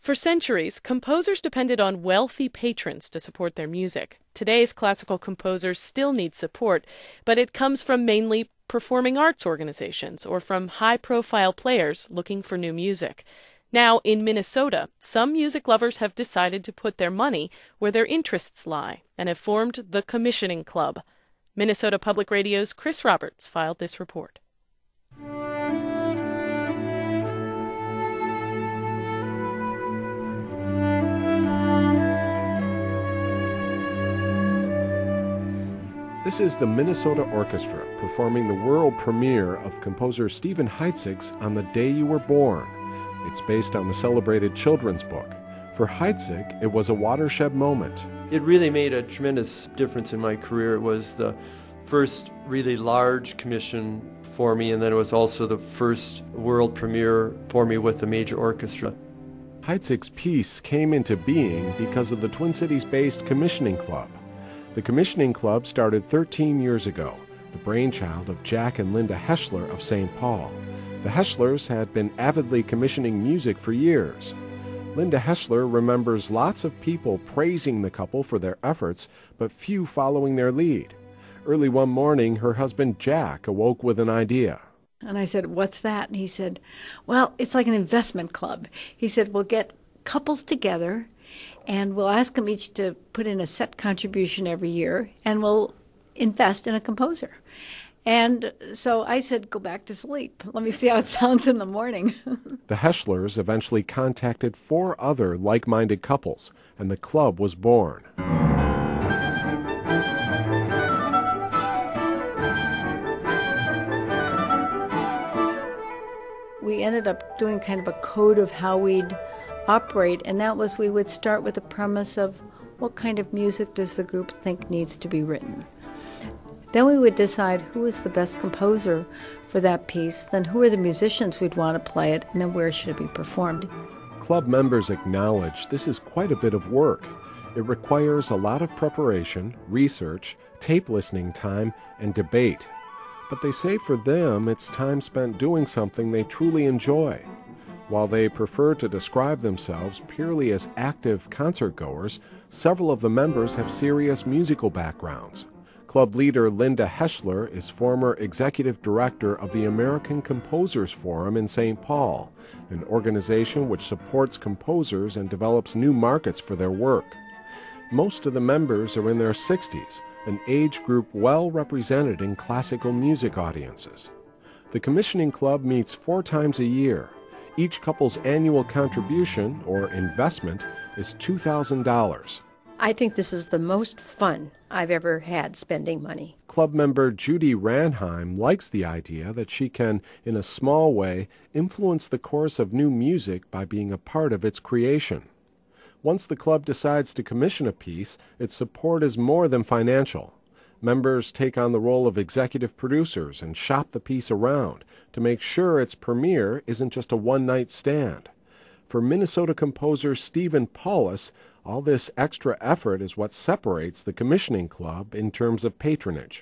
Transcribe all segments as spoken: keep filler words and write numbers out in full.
For centuries, composers depended on wealthy patrons to support their music. Today's classical composers still need support, but it comes from mainly performing arts organizations or from high-profile players looking for new music. Now, in Minnesota, some music lovers have decided to put their money where their interests lie and have formed the Commissioning Club. Minnesota Public Radio's Chris Roberts filed this report. This is the Minnesota Orchestra performing the world premiere of composer Stephen Heitzig's On the Day You Were Born. It's based on the celebrated children's book. For Heitzig, it was a watershed moment. It really made a tremendous difference in my career. It was the first really large commission for me, and then it was also the first world premiere for me with a major orchestra. Heitzig's piece came into being because of the Twin Cities-based Commissioning Club. The Commissioning Club started thirteen years ago, the brainchild of Jack and Linda Heschler of Saint Paul. The Heschlers had been avidly commissioning music for years. Linda Heschler remembers lots of people praising the couple for their efforts, but few following their lead. Early one morning, her husband Jack awoke with an idea. And I said, "What's that?" And he said, "Well, it's like an investment club." He said, "We'll get couples together, and we'll ask them each to put in a set contribution every year, and we'll invest in a composer." And so I said, "Go back to sleep. Let me see how it sounds in the morning." The Heschlers eventually contacted four other like-minded couples, and the club was born. We ended up doing kind of a code of how we'd operate, and that was we would start with the premise of what kind of music does the group think needs to be written. Then we would decide who is the best composer for that piece, then who are the musicians we'd want to play it, and then where should it be performed. Club members acknowledge this is quite a bit of work. It requires a lot of preparation, research, tape listening time, and debate. But they say for them it's time spent doing something they truly enjoy. While they prefer to describe themselves purely as active concert-goers, several of the members have serious musical backgrounds. Club leader Linda Heschler is former executive director of the American Composers Forum in Saint Paul, an organization which supports composers and develops new markets for their work. Most of the members are in their sixties, an age group well represented in classical music audiences. The Commissioning Club meets four times a year. Each couple's annual contribution, or investment, is two thousand dollars. I think this is the most fun I've ever had spending money. Club member Judy Ranheim likes the idea that she can, in a small way, influence the course of new music by being a part of its creation. Once the club decides to commission a piece, its support is more than financial. Members take on the role of executive producers and shop the piece around to make sure its premiere isn't just a one-night stand. For Minnesota composer Stephen Paulus, all this extra effort is what separates the Commissioning Club in terms of patronage.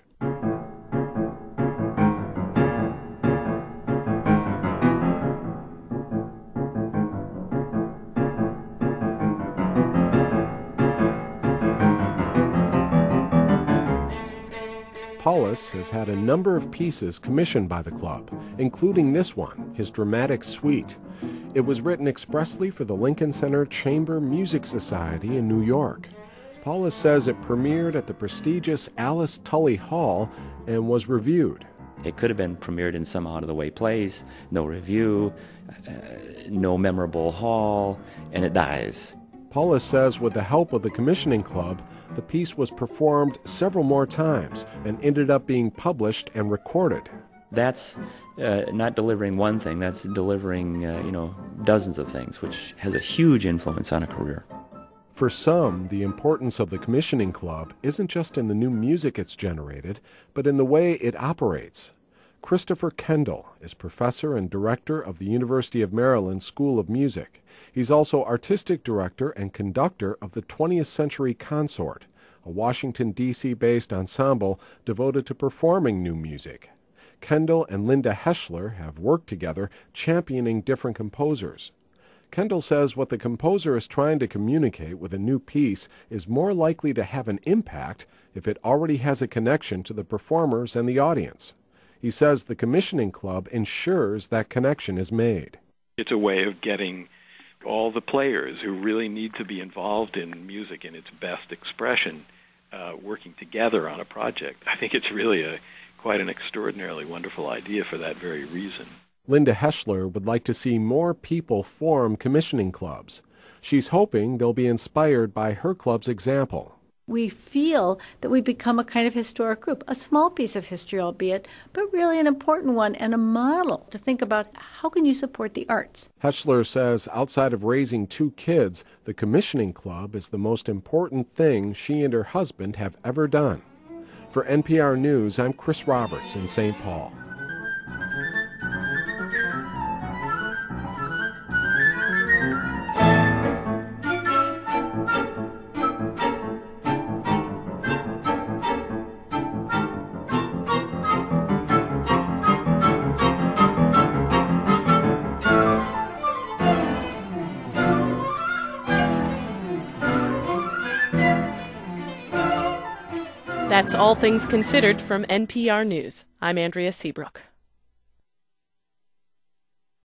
Paulus has had a number of pieces commissioned by the club, including this one, his dramatic suite. It was written expressly for the Lincoln Center Chamber Music Society in New York. Paulus says it premiered at the prestigious Alice Tully Hall and was reviewed. It could have been premiered in some out-of-the-way place, no review, uh, no memorable hall, and it dies. Paulus says with the help of the Commissioning Club, the piece was performed several more times and ended up being published and recorded. That's uh, not delivering one thing, that's delivering, uh, you know, dozens of things, which has a huge influence on a career. For some, the importance of the Commissioning Club isn't just in the new music it's generated, but in the way it operates. Christopher Kendall is professor and director of the University of Maryland School of Music. He's also artistic director and conductor of the twentieth Century Consort, a Washington, D C-based ensemble devoted to performing new music. Kendall and Linda Heschler have worked together championing different composers. Kendall says what the composer is trying to communicate with a new piece is more likely to have an impact if it already has a connection to the performers and the audience. He says the commissioning club ensures that connection is made. It's a way of getting all the players who really need to be involved in music in its best expression uh, working together on a project. I think it's really a quite an extraordinarily wonderful idea for that very reason. Linda Heschler would like to see more people form commissioning clubs. She's hoping they'll be inspired by her club's example. We feel that we've become a kind of historic group, a small piece of history albeit, but really an important one and a model to think about how can you support the arts. Heschler says outside of raising two kids, the commissioning club is the most important thing she and her husband have ever done. For N P R News, I'm Chris Roberts in Saint Paul. That's All Things Considered from N P R News. I'm Andrea Seabrook.